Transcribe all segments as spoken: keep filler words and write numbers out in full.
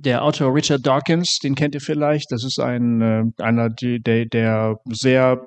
Der Autor Richard Dawkins, den kennt ihr vielleicht, das ist ein äh, einer der, der sehr,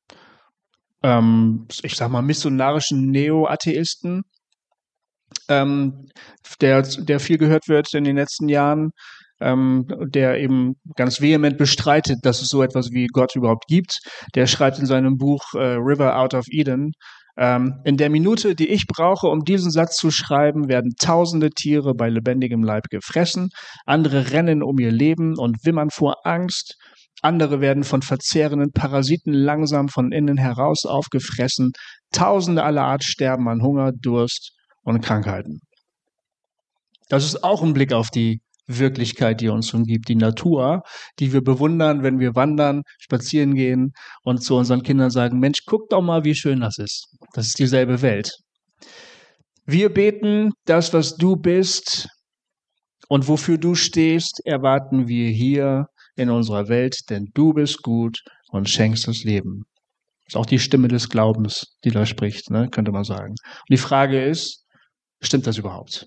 ähm, ich sag mal, missionarischen Neo-Atheisten, ähm, der, der viel gehört wird in den letzten Jahren, ähm, der eben ganz vehement bestreitet, dass es so etwas wie Gott überhaupt gibt. Der schreibt in seinem Buch äh, River Out of Eden: ähm, In der Minute, die ich brauche, um diesen Satz zu schreiben, werden tausende Tiere bei lebendigem Leib gefressen, andere rennen um ihr Leben und wimmern vor Angst, andere werden von verzehrenden Parasiten langsam von innen heraus aufgefressen, tausende aller Art sterben an Hunger, Durst und Krankheiten. Das ist auch ein Blick auf die Wirklichkeit, die uns umgibt, die Natur, die wir bewundern, wenn wir wandern, spazieren gehen und zu unseren Kindern sagen: Mensch, guck doch mal, wie schön das ist. Das ist dieselbe Welt. Wir beten, das, was du bist und wofür du stehst, erwarten wir hier in unserer Welt, denn du bist gut und schenkst das Leben. Das ist auch die Stimme des Glaubens, die da spricht, ne, könnte man sagen. Und die Frage ist, stimmt das überhaupt?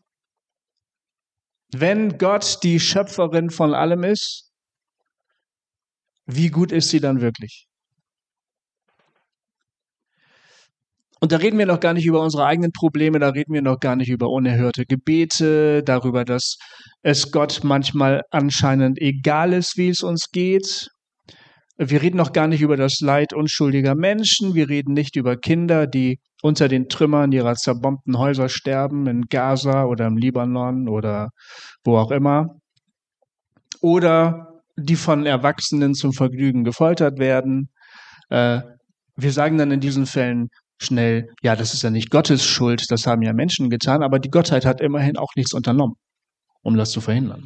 Wenn Gott die Schöpferin von allem ist, wie gut ist sie dann wirklich? Und da reden wir noch gar nicht über unsere eigenen Probleme, da reden wir noch gar nicht über unerhörte Gebete, darüber, dass es Gott manchmal anscheinend egal ist, wie es uns geht. Wir reden noch gar nicht über das Leid unschuldiger Menschen, wir reden nicht über Kinder, die unter den Trümmern ihrer zerbombten Häuser sterben, in Gaza oder im Libanon oder wo auch immer. Oder die von Erwachsenen zum Vergnügen gefoltert werden. Äh, wir sagen dann in diesen Fällen schnell, ja, das ist ja nicht Gottes Schuld, das haben ja Menschen getan, aber die Gottheit hat immerhin auch nichts unternommen, um das zu verhindern.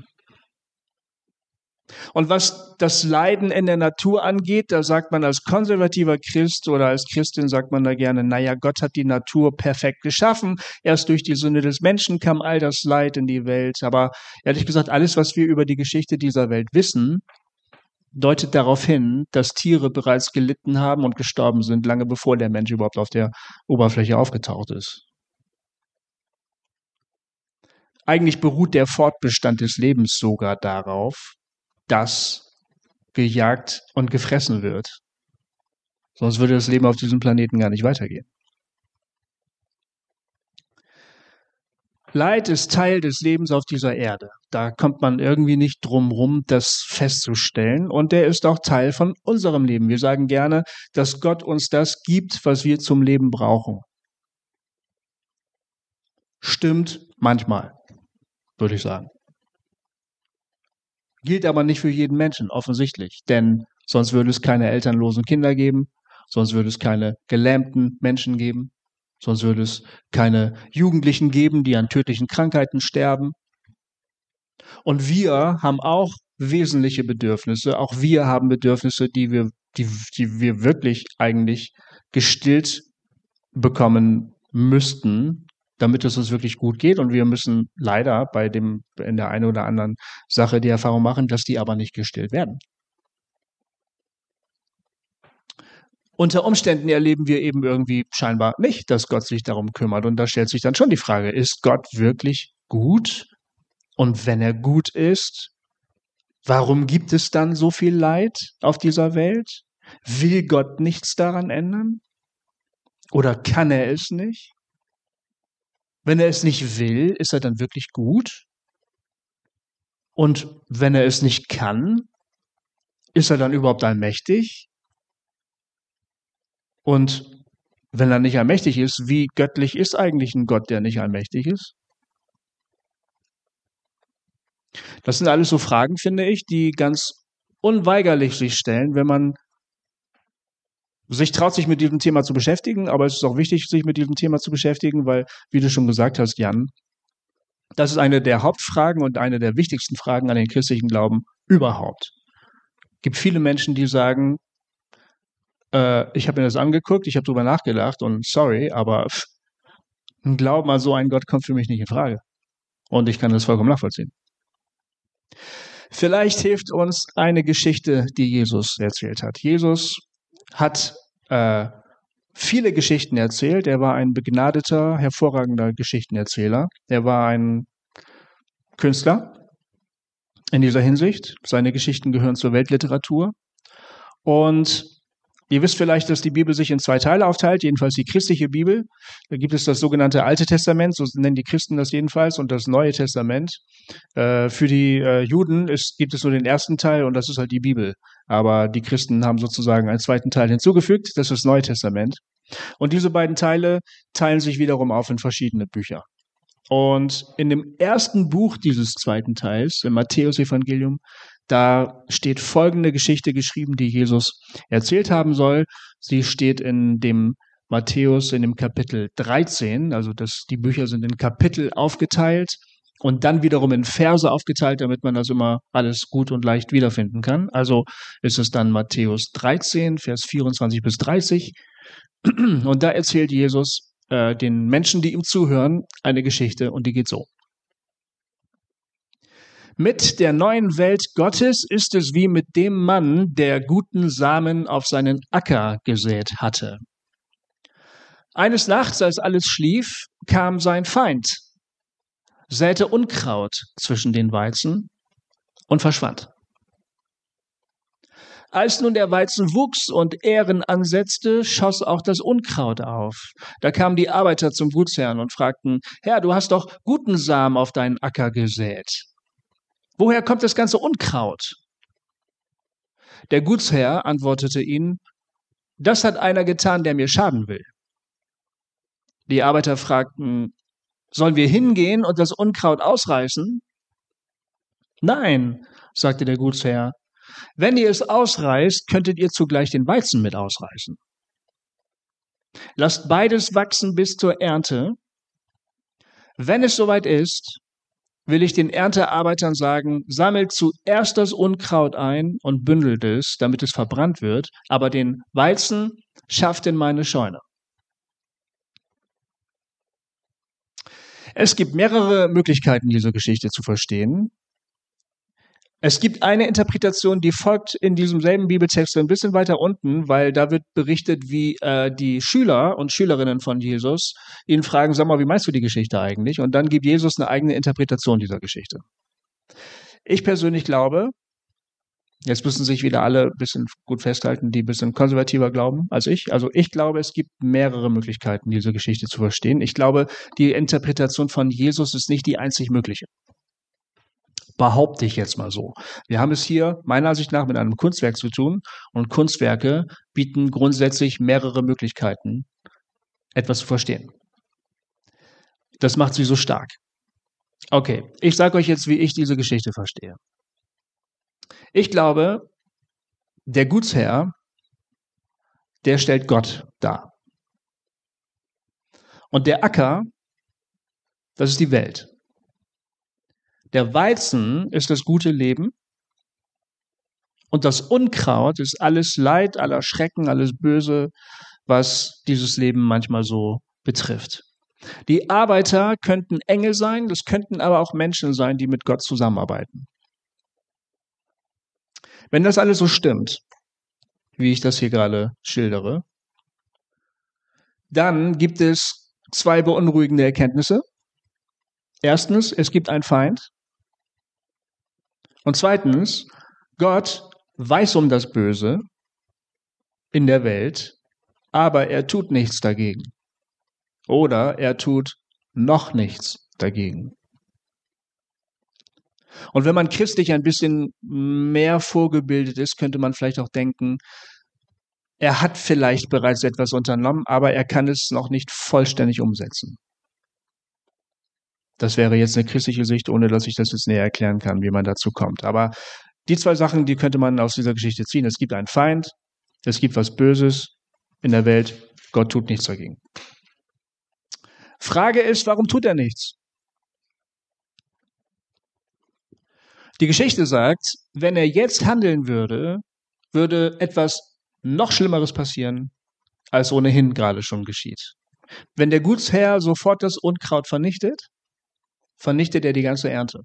Und was das Leiden in der Natur angeht, da sagt man als konservativer Christ oder als Christin sagt man da gerne, naja, Gott hat die Natur perfekt geschaffen. Erst durch die Sünde des Menschen kam all das Leid in die Welt. Aber ehrlich gesagt, alles, was wir über die Geschichte dieser Welt wissen, deutet darauf hin, dass Tiere bereits gelitten haben und gestorben sind, lange bevor der Mensch überhaupt auf der Oberfläche aufgetaucht ist. Eigentlich beruht der Fortbestand des Lebens sogar darauf, dass gejagt und gefressen wird. Sonst würde das Leben auf diesem Planeten gar nicht weitergehen. Leid ist Teil des Lebens auf dieser Erde. Da kommt man irgendwie nicht drum rum, das festzustellen. Und der ist auch Teil von unserem Leben. Wir sagen gerne, dass Gott uns das gibt, was wir zum Leben brauchen. Stimmt manchmal, würde ich sagen. Gilt aber nicht für jeden Menschen, offensichtlich. Denn sonst würde es keine elternlosen Kinder geben, sonst würde es keine gelähmten Menschen geben, sonst würde es keine Jugendlichen geben, die an tödlichen Krankheiten sterben. Und wir haben auch wesentliche Bedürfnisse. Auch wir haben Bedürfnisse, die wir, die, die wir wirklich eigentlich gestillt bekommen müssten, damit es uns wirklich gut geht. Und wir müssen leider bei dem, in der einen oder anderen Sache die Erfahrung machen, dass die aber nicht gestillt werden. Unter Umständen erleben wir eben irgendwie scheinbar nicht, dass Gott sich darum kümmert. Und da stellt sich dann schon die Frage, ist Gott wirklich gut? Und wenn er gut ist, warum gibt es dann so viel Leid auf dieser Welt? Will Gott nichts daran ändern? Oder kann er es nicht? Wenn er es nicht will, ist er dann wirklich gut? Und wenn er es nicht kann, ist er dann überhaupt allmächtig? Und wenn er nicht allmächtig ist, wie göttlich ist eigentlich ein Gott, der nicht allmächtig ist? Das sind alles so Fragen, finde ich, die ganz unweigerlich sich stellen, wenn man sich traut, sich mit diesem Thema zu beschäftigen. Aber es ist auch wichtig, sich mit diesem Thema zu beschäftigen, weil, wie du schon gesagt hast, Jan, das ist eine der Hauptfragen und eine der wichtigsten Fragen an den christlichen Glauben überhaupt. Es gibt viele Menschen, die sagen, äh, ich habe mir das angeguckt, ich habe drüber nachgedacht und sorry, aber pff, ein Glauben an so einen Gott kommt für mich nicht in Frage. Und ich kann das vollkommen nachvollziehen. Vielleicht hilft uns eine Geschichte, die Jesus erzählt hat. Jesus hat äh, viele Geschichten erzählt. Er war ein begnadeter, hervorragender Geschichtenerzähler. Er war ein Künstler. in dieser Hinsicht. Seine Geschichten gehören zur Weltliteratur. Und ihr wisst vielleicht, dass die Bibel sich in zwei Teile aufteilt, jedenfalls die christliche Bibel. Da gibt es das sogenannte Alte Testament, so nennen die Christen das jedenfalls, und das Neue Testament. Äh, für die äh, Juden ist, gibt es nur den ersten Teil und das ist halt die Bibel. Aber die Christen haben sozusagen einen zweiten Teil hinzugefügt, das ist das Neue Testament. Und diese beiden Teile teilen sich wiederum auf in verschiedene Bücher. Und in dem ersten Buch dieses zweiten Teils, im Matthäus-Evangelium, da steht folgende Geschichte geschrieben, die Jesus erzählt haben soll. Sie steht in dem Matthäus in dem Kapitel dreizehn, also das, die Bücher sind in Kapitel aufgeteilt und dann wiederum in Verse aufgeteilt, damit man das immer alles gut und leicht wiederfinden kann. Also ist es dann Matthäus dreizehn, Vers vierundzwanzig bis dreißig. Und da erzählt Jesus äh, den Menschen, die ihm zuhören, eine Geschichte und die geht so. Mit der neuen Welt Gottes ist es wie mit dem Mann, der guten Samen auf seinen Acker gesät hatte. Eines Nachts, als alles schlief, kam sein Feind, säte Unkraut zwischen den Weizen und verschwand. Als nun der Weizen wuchs und Ähren ansetzte, schoss auch das Unkraut auf. Da kamen die Arbeiter zum Gutsherrn und fragten, Herr, du hast doch guten Samen auf deinen Acker gesät. Woher kommt das ganze Unkraut? Der Gutsherr antwortete ihnen, das hat einer getan, der mir schaden will. Die Arbeiter fragten, sollen wir hingehen und das Unkraut ausreißen? Nein, sagte der Gutsherr, wenn ihr es ausreißt, könntet ihr zugleich den Weizen mit ausreißen. Lasst beides wachsen bis zur Ernte. Wenn es soweit ist, will ich den Erntearbeitern sagen, sammelt zuerst das Unkraut ein und bündelt es, damit es verbrannt wird, aber den Weizen schafft in meine Scheune. Es gibt mehrere Möglichkeiten, diese Geschichte zu verstehen. Es gibt eine Interpretation, die folgt in diesem selben Bibeltext ein bisschen weiter unten, weil da wird berichtet, wie äh, die Schüler und Schülerinnen von Jesus ihn fragen, sag mal, wie meinst du die Geschichte eigentlich? Und dann gibt Jesus eine eigene Interpretation dieser Geschichte. Ich persönlich glaube, jetzt müssen sich wieder alle ein bisschen gut festhalten, die ein bisschen konservativer glauben als ich. Also ich glaube, es gibt mehrere Möglichkeiten, diese Geschichte zu verstehen. Ich glaube, die Interpretation von Jesus ist nicht die einzig mögliche. Behaupte ich jetzt mal so. Wir haben es hier meiner Ansicht nach mit einem Kunstwerk zu tun und Kunstwerke bieten grundsätzlich mehrere Möglichkeiten, etwas zu verstehen. Das macht sie so stark. Okay, ich sage euch jetzt, wie ich diese Geschichte verstehe. Ich glaube, der Gutsherr, der stellt Gott dar. Und der Acker, das ist die Welt. Der Weizen ist das gute Leben und das Unkraut ist alles Leid, aller Schrecken, alles Böse, was dieses Leben manchmal so betrifft. Die Arbeiter könnten Engel sein, das könnten aber auch Menschen sein, die mit Gott zusammenarbeiten. Wenn das alles so stimmt, wie ich das hier gerade schildere, dann gibt es zwei beunruhigende Erkenntnisse. Erstens, es gibt einen Feind. Und zweitens, Gott weiß um das Böse in der Welt, aber er tut nichts dagegen. Oder er tut noch nichts dagegen. Und wenn man christlich ein bisschen mehr vorgebildet ist, könnte man vielleicht auch denken, er hat vielleicht bereits etwas unternommen, aber er kann es noch nicht vollständig umsetzen. Das wäre jetzt eine christliche Sicht, ohne dass ich das jetzt näher erklären kann, wie man dazu kommt. Aber die zwei Sachen, die könnte man aus dieser Geschichte ziehen. Es gibt einen Feind, es gibt was Böses in der Welt, Gott tut nichts dagegen. Frage ist, warum tut er nichts? Die Geschichte sagt, wenn er jetzt handeln würde, würde etwas noch Schlimmeres passieren, als ohnehin gerade schon geschieht. Wenn der Gutsherr sofort das Unkraut vernichtet, vernichtet er die ganze Ernte.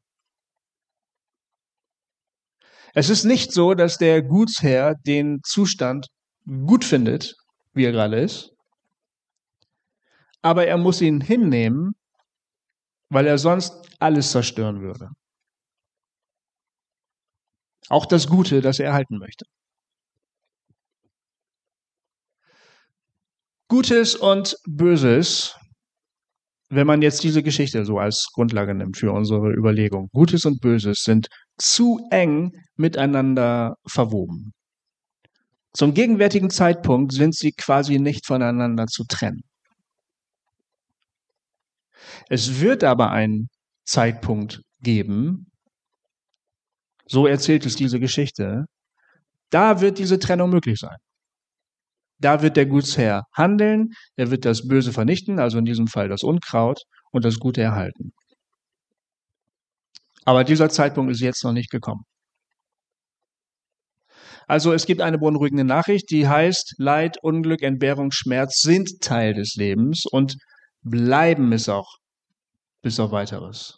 Es ist nicht so, dass der Gutsherr den Zustand gut findet, wie er gerade ist, aber er muss ihn hinnehmen, weil er sonst alles zerstören würde. Auch das Gute, das er erhalten möchte. Gutes und Böses, wenn man jetzt diese Geschichte so als Grundlage nimmt für unsere Überlegung, Gutes und Böses sind zu eng miteinander verwoben. Zum gegenwärtigen Zeitpunkt sind sie quasi nicht voneinander zu trennen. Es wird aber einen Zeitpunkt geben, so erzählt es diese Geschichte, da wird diese Trennung möglich sein. Da wird der Gutsherr handeln, er wird das Böse vernichten, also in diesem Fall das Unkraut, und das Gute erhalten. Aber dieser Zeitpunkt ist jetzt noch nicht gekommen. Also es gibt eine beunruhigende Nachricht, die heißt, Leid, Unglück, Entbehrung, Schmerz sind Teil des Lebens und bleiben es auch bis auf Weiteres.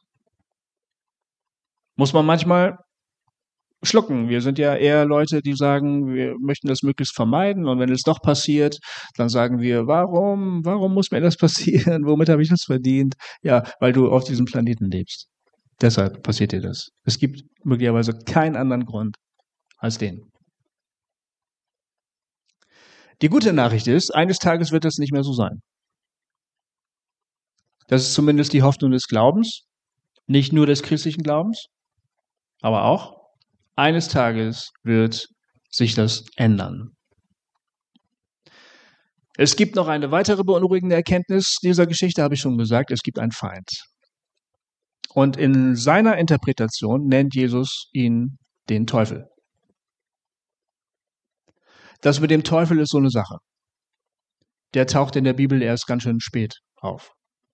Muss man manchmal schlucken. Wir sind ja eher Leute, die sagen, wir möchten das möglichst vermeiden, und wenn es doch passiert, dann sagen wir, warum, warum muss mir das passieren? Womit habe ich das verdient? Ja, weil du auf diesem Planeten lebst. Deshalb passiert dir das. Es gibt möglicherweise keinen anderen Grund als den. Die gute Nachricht ist, eines Tages wird das nicht mehr so sein. Das ist zumindest die Hoffnung des Glaubens, nicht nur des christlichen Glaubens, aber auch eines Tages wird sich das ändern. Es gibt noch eine weitere beunruhigende Erkenntnis dieser Geschichte, habe ich schon gesagt, es gibt einen Feind. Und in seiner Interpretation nennt Jesus ihn den Teufel. Das mit dem Teufel ist so eine Sache. Der taucht in der Bibel erst ganz schön spät auf.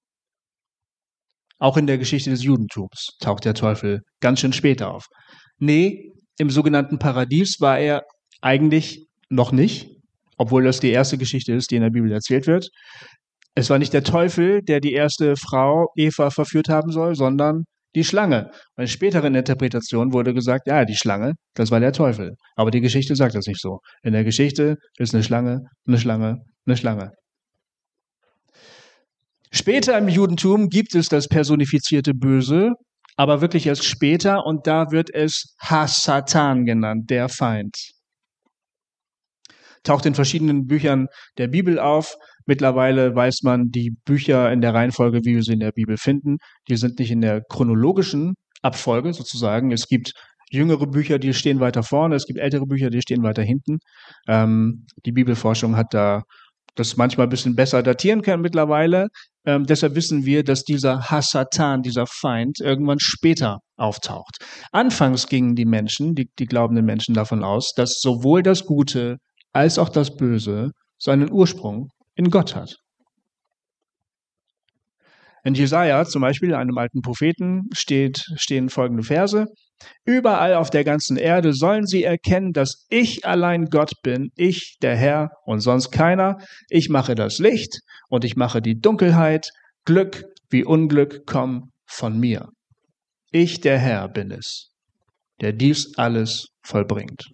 Auch in der Geschichte des Judentums taucht der Teufel ganz schön spät auf. Nee, im sogenannten Paradies war er eigentlich noch nicht, obwohl das die erste Geschichte ist, die in der Bibel erzählt wird. Es war nicht der Teufel, der die erste Frau Eva verführt haben soll, sondern die Schlange. Bei späteren Interpretationen wurde gesagt, ja, die Schlange, das war der Teufel. Aber die Geschichte sagt das nicht so. In der Geschichte ist eine Schlange, eine Schlange, eine Schlange. Später im Judentum gibt es das personifizierte Böse, aber wirklich erst später, und da wird es Ha-Satan genannt, der Feind. Taucht in verschiedenen Büchern der Bibel auf. Mittlerweile weiß man die Bücher in der Reihenfolge, wie wir sie in der Bibel finden. Die sind nicht in der chronologischen Abfolge sozusagen. Es gibt jüngere Bücher, die stehen weiter vorne. Es gibt ältere Bücher, die stehen weiter hinten. Ähm, die Bibelforschung hat da das manchmal ein bisschen besser datieren können mittlerweile. Ähm, deshalb wissen wir, dass dieser Ha-Satan, dieser Feind, irgendwann später auftaucht. Anfangs gingen die Menschen, die, die glaubenden Menschen davon aus, dass sowohl das Gute als auch das Böse seinen Ursprung in Gott hat. In Jesaja zum Beispiel, einem alten Propheten, steht, stehen folgende Verse. Überall auf der ganzen Erde sollen sie erkennen, dass ich allein Gott bin, ich, der Herr und sonst keiner. Ich mache das Licht und ich mache die Dunkelheit. Glück wie Unglück kommen von mir. Ich, der Herr, bin es, der dies alles vollbringt.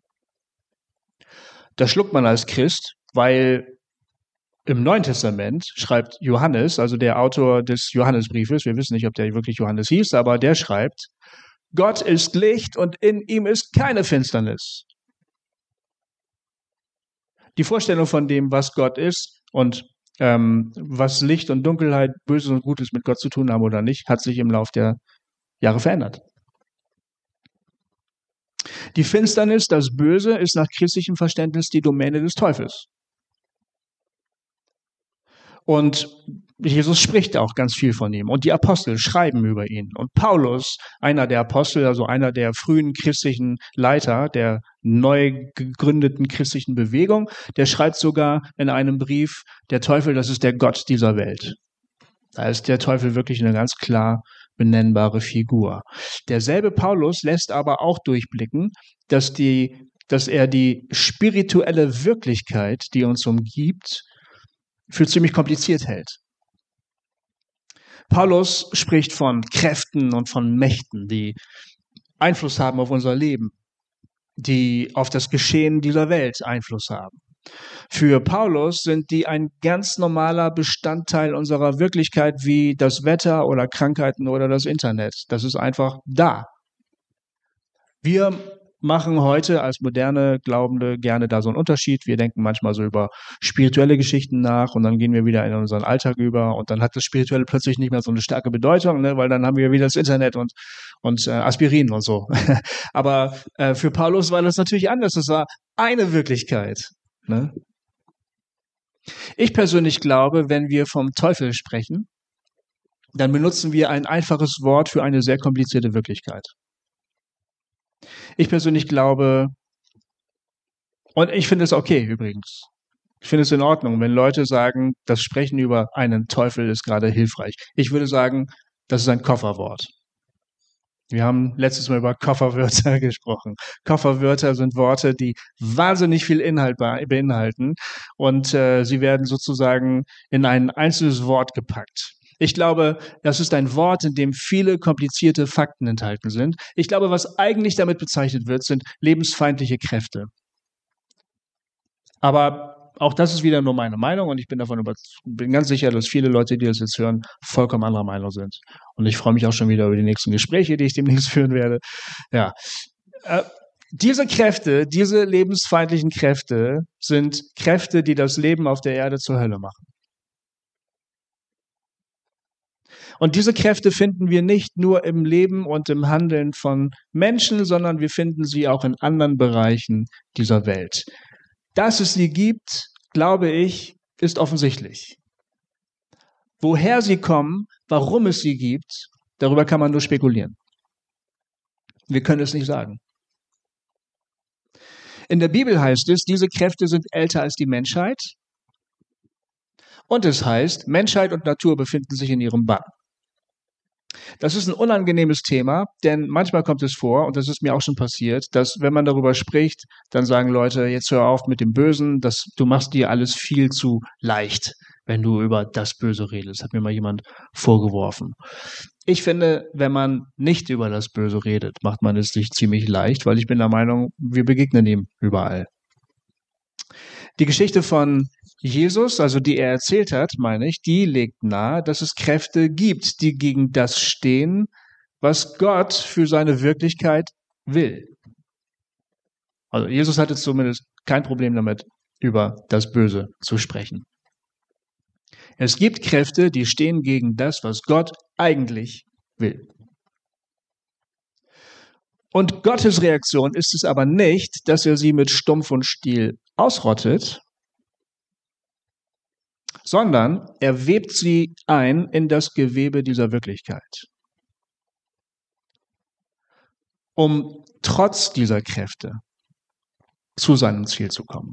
Das schluckt man als Christ, weil im Neuen Testament schreibt Johannes, also der Autor des Johannesbriefes, wir wissen nicht, ob der wirklich Johannes hieß, aber der schreibt, Gott ist Licht und in ihm ist keine Finsternis. Die Vorstellung von dem, was Gott ist und ähm, was Licht und Dunkelheit, Böses und Gutes mit Gott zu tun haben oder nicht, hat sich im Laufe der Jahre verändert. Die Finsternis, das Böse, ist nach christlichem Verständnis die Domäne des Teufels. Und Jesus spricht auch ganz viel von ihm. Und die Apostel schreiben über ihn. Und Paulus, einer der Apostel, also einer der frühen christlichen Leiter der neu gegründeten christlichen Bewegung, der schreibt sogar in einem Brief, der Teufel, das ist der Gott dieser Welt. Da ist der Teufel wirklich eine ganz klar benennbare Figur. Derselbe Paulus lässt aber auch durchblicken, dass, die, dass er die spirituelle Wirklichkeit, die uns umgibt, für ziemlich kompliziert hält. Paulus spricht von Kräften und von Mächten, die Einfluss haben auf unser Leben, die auf das Geschehen dieser Welt Einfluss haben. Für Paulus sind die ein ganz normaler Bestandteil unserer Wirklichkeit wie das Wetter oder Krankheiten oder das Internet. Das ist einfach da. Wir machen heute als moderne Glaubende gerne da so einen Unterschied. Wir denken manchmal so über spirituelle Geschichten nach und dann gehen wir wieder in unseren Alltag über und dann hat das Spirituelle plötzlich nicht mehr so eine starke Bedeutung, ne, weil dann haben wir wieder das Internet und, und äh, Aspirin und so. Aber äh, für Paulus war das natürlich anders. Das war eine Wirklichkeit. Ne? Ich persönlich glaube, wenn wir vom Teufel sprechen, dann benutzen wir ein einfaches Wort für eine sehr komplizierte Wirklichkeit. Ich persönlich glaube, und ich finde es okay übrigens. Ich finde es in Ordnung, wenn Leute sagen, das Sprechen über einen Teufel ist gerade hilfreich. Ich würde sagen, das ist ein Kofferwort. Wir haben letztes Mal über Kofferwörter gesprochen. Kofferwörter sind Worte, die wahnsinnig viel Inhalt beinhalten und äh, sie werden sozusagen in ein einzelnes Wort gepackt. Ich glaube, das ist ein Wort, in dem viele komplizierte Fakten enthalten sind. Ich glaube, was eigentlich damit bezeichnet wird, sind lebensfeindliche Kräfte. Aber auch das ist wieder nur meine Meinung und ich bin davon über, bin ganz sicher, dass viele Leute, die das jetzt hören, vollkommen anderer Meinung sind. Und ich freue mich auch schon wieder über die nächsten Gespräche, die ich demnächst führen werde. Ja. Äh, diese Kräfte, diese lebensfeindlichen Kräfte sind Kräfte, die das Leben auf der Erde zur Hölle machen. Und diese Kräfte finden wir nicht nur im Leben und im Handeln von Menschen, sondern wir finden sie auch in anderen Bereichen dieser Welt. Dass es sie gibt, glaube ich, ist offensichtlich. Woher sie kommen, warum es sie gibt, darüber kann man nur spekulieren. Wir können es nicht sagen. In der Bibel heißt es, diese Kräfte sind älter als die Menschheit. Und es heißt, Menschheit und Natur befinden sich in ihrem Bann. Das ist ein unangenehmes Thema, denn manchmal kommt es vor, und das ist mir auch schon passiert, dass wenn man darüber spricht, dann sagen Leute, jetzt hör auf mit dem Bösen, das, du machst dir alles viel zu leicht, wenn du über das Böse redest, hat mir mal jemand vorgeworfen. Ich finde, wenn man nicht über das Böse redet, macht man es sich ziemlich leicht, weil ich bin der Meinung, wir begegnen ihm überall. Die Geschichte von Jesus, also die er erzählt hat, meine ich, die legt nahe, dass es Kräfte gibt, die gegen das stehen, was Gott für seine Wirklichkeit will. Also Jesus hatte zumindest kein Problem damit, über das Böse zu sprechen. Es gibt Kräfte, die stehen gegen das, was Gott eigentlich will. Und Gottes Reaktion ist es aber nicht, dass er sie mit Stumpf und Stiel ausrottet, sondern er webt sie ein in das Gewebe dieser Wirklichkeit, um trotz dieser Kräfte zu seinem Ziel zu kommen.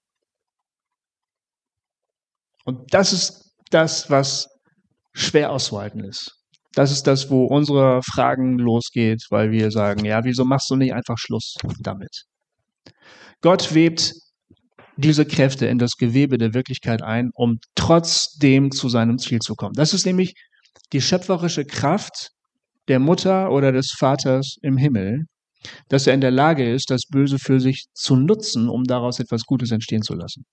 Und das ist das, was schwer auszuhalten ist. Das ist das, wo unsere Fragen losgeht, weil wir sagen, ja, wieso machst du nicht einfach Schluss damit? Gott webt diese Kräfte in das Gewebe der Wirklichkeit ein, um trotzdem zu seinem Ziel zu kommen. Das ist nämlich die schöpferische Kraft der Mutter oder des Vaters im Himmel, dass er in der Lage ist, das Böse für sich zu nutzen, um daraus etwas Gutes entstehen zu lassen.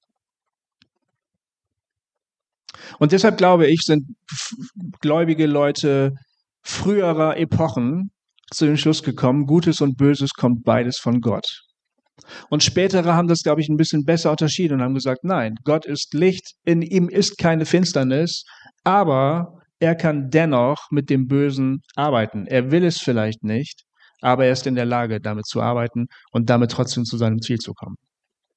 Und deshalb glaube ich, sind gläubige Leute früherer Epochen zu dem Schluss gekommen, Gutes und Böses kommt beides von Gott. Und spätere haben das, glaube ich, ein bisschen besser unterschieden und haben gesagt, nein, Gott ist Licht, in ihm ist keine Finsternis, aber er kann dennoch mit dem Bösen arbeiten. Er will es vielleicht nicht, aber er ist in der Lage, damit zu arbeiten und damit trotzdem zu seinem Ziel zu kommen.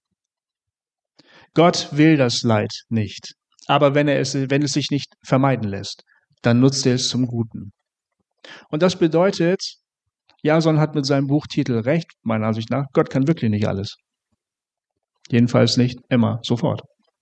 Gott will das Leid nicht, aber wenn, er es, wenn es sich nicht vermeiden lässt, dann nutzt er es zum Guten. Und das bedeutet, Jason hat mit seinem Buchtitel recht, meiner Ansicht nach, Gott kann wirklich nicht alles. Jedenfalls nicht immer, sofort.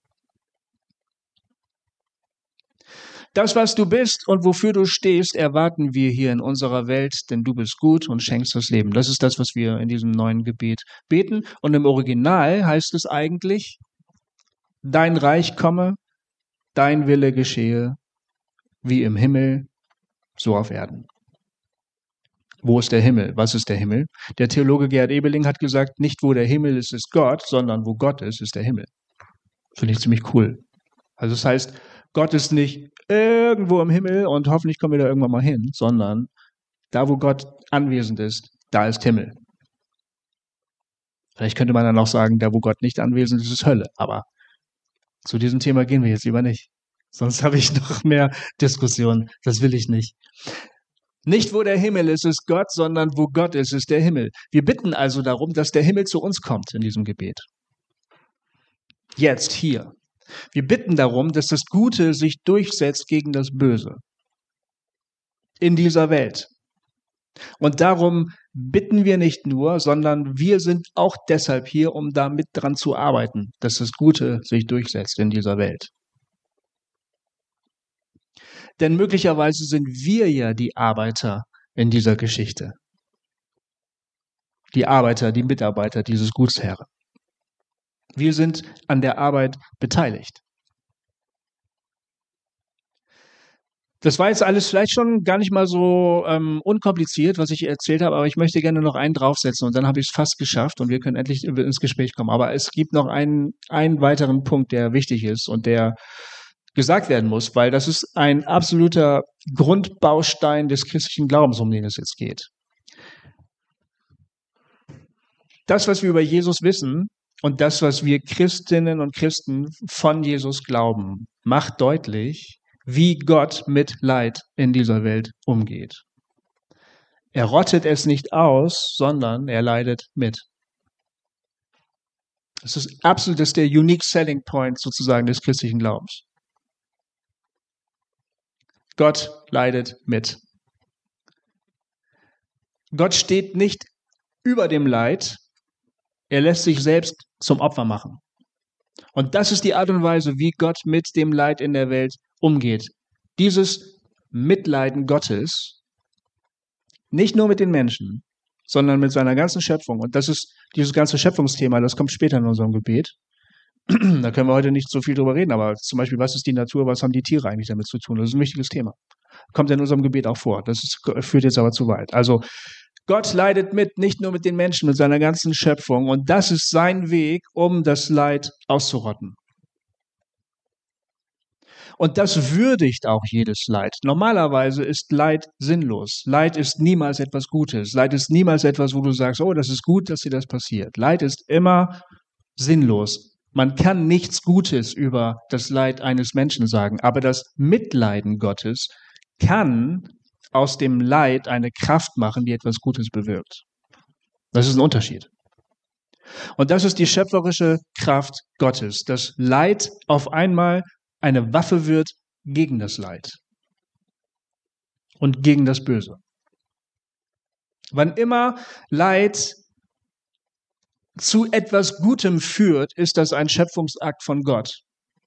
Das, was du bist und wofür du stehst, erwarten wir hier in unserer Welt, denn du bist gut und schenkst das Leben. Das ist das, was wir in diesem neuen Gebet beten. Und im Original heißt es eigentlich, dein Reich komme, dein Wille geschehe, wie im Himmel, so auf Erden. Wo ist der Himmel? Was ist der Himmel? Der Theologe Gerd Ebeling hat gesagt, nicht wo der Himmel ist, ist Gott, sondern wo Gott ist, ist der Himmel. Finde ich ziemlich cool. Also das heißt, Gott ist nicht irgendwo im Himmel und hoffentlich kommen wir da irgendwann mal hin, sondern da, wo Gott anwesend ist, da ist Himmel. Vielleicht könnte man dann auch sagen, da wo Gott nicht anwesend ist, ist Hölle. Aber zu diesem Thema gehen wir jetzt lieber nicht. Sonst habe ich noch mehr Diskussionen. Das will ich nicht. Nicht wo der Himmel ist, ist Gott, sondern wo Gott ist, ist der Himmel. Wir bitten also darum, dass der Himmel zu uns kommt in diesem Gebet. Jetzt, hier. Wir bitten darum, dass das Gute sich durchsetzt gegen das Böse in dieser Welt. Und darum bitten wir nicht nur, sondern wir sind auch deshalb hier, um da mit dran zu arbeiten, dass das Gute sich durchsetzt in dieser Welt. Denn möglicherweise sind wir ja die Arbeiter in dieser Geschichte. Die Arbeiter, die Mitarbeiter dieses Gutsherren. Wir sind an der Arbeit beteiligt. Das war jetzt alles vielleicht schon gar nicht mal so ähm, unkompliziert, was ich erzählt habe, aber ich möchte gerne noch einen draufsetzen und dann habe ich es fast geschafft und wir können endlich ins Gespräch kommen. Aber es gibt noch einen, einen weiteren Punkt, der wichtig ist und der gesagt werden muss, weil das ist ein absoluter Grundbaustein des christlichen Glaubens, um den es jetzt geht. Das, was wir über Jesus wissen und das, was wir Christinnen und Christen von Jesus glauben, macht deutlich, wie Gott mit Leid in dieser Welt umgeht. Er rottet es nicht aus, sondern er leidet mit. Das ist absolut das ist der unique selling point sozusagen des christlichen Glaubens. Gott leidet mit. Gott steht nicht über dem Leid, er lässt sich selbst zum Opfer machen. Und das ist die Art und Weise, wie Gott mit dem Leid in der Welt umgeht. Dieses Mitleiden Gottes, nicht nur mit den Menschen, sondern mit seiner ganzen Schöpfung. Und das ist dieses ganze Schöpfungsthema, das kommt später in unserem Gebet. Da können wir heute nicht so viel drüber reden, aber zum Beispiel, was ist die Natur, was haben die Tiere eigentlich damit zu tun? Das ist ein wichtiges Thema. Kommt in unserem Gebet auch vor. Das ist, führt jetzt aber zu weit. Also Gott leidet mit, nicht nur mit den Menschen, mit seiner ganzen Schöpfung. Und das ist sein Weg, um das Leid auszurotten. Und das würdigt auch jedes Leid. Normalerweise ist Leid sinnlos. Leid ist niemals etwas Gutes. Leid ist niemals etwas, wo du sagst, oh, das ist gut, dass dir das passiert. Leid ist immer sinnlos. Man kann nichts Gutes über das Leid eines Menschen sagen, aber das Mitleiden Gottes kann aus dem Leid eine Kraft machen, die etwas Gutes bewirkt. Das ist ein Unterschied. Und das ist die schöpferische Kraft Gottes, dass Leid auf einmal eine Waffe wird gegen das Leid und gegen das Böse. Wann immer Leid zu etwas Gutem führt, ist das ein Schöpfungsakt von Gott.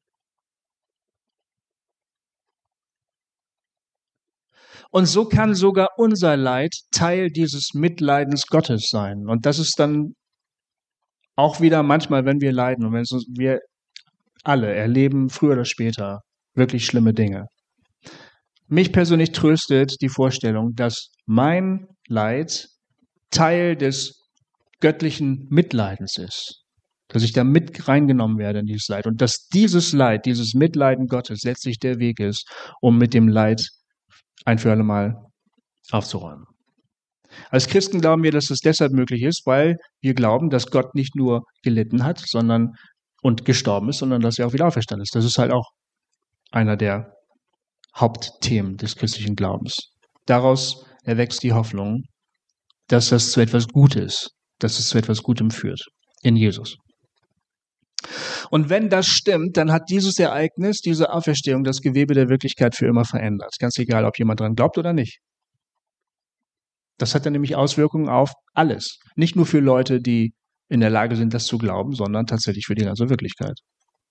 Und so kann sogar unser Leid Teil dieses Mitleidens Gottes sein. Und das ist dann auch wieder manchmal, wenn wir leiden und wenn es, wir alle erleben früher oder später wirklich schlimme Dinge. Mich persönlich tröstet die Vorstellung, dass mein Leid Teil des göttlichen Mitleidens ist. Dass ich da mit reingenommen werde in dieses Leid. Und dass dieses Leid, dieses Mitleiden Gottes letztlich der Weg ist, um mit dem Leid ein für alle Mal aufzuräumen. Als Christen glauben wir, dass es deshalb möglich ist, weil wir glauben, dass Gott nicht nur gelitten hat, sondern und gestorben ist, sondern dass er auch wieder auferstanden ist. Das ist halt auch einer der Hauptthemen des christlichen Glaubens. Daraus erwächst die Hoffnung, dass das zu etwas Gutes, dass es zu etwas Gutem führt in Jesus. Und wenn das stimmt, dann hat dieses Ereignis, diese Auferstehung, das Gewebe der Wirklichkeit für immer verändert. Ganz egal, ob jemand dran glaubt oder nicht. Das hat dann nämlich Auswirkungen auf alles. Nicht nur für Leute, die in der Lage sind, das zu glauben, sondern tatsächlich für die ganze Wirklichkeit.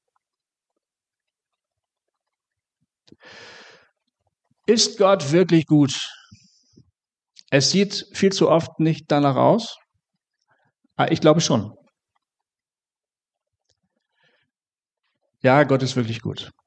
Ist Gott wirklich gut? Es sieht viel zu oft nicht danach aus, aber ich glaube schon. Ja, Gott ist wirklich gut.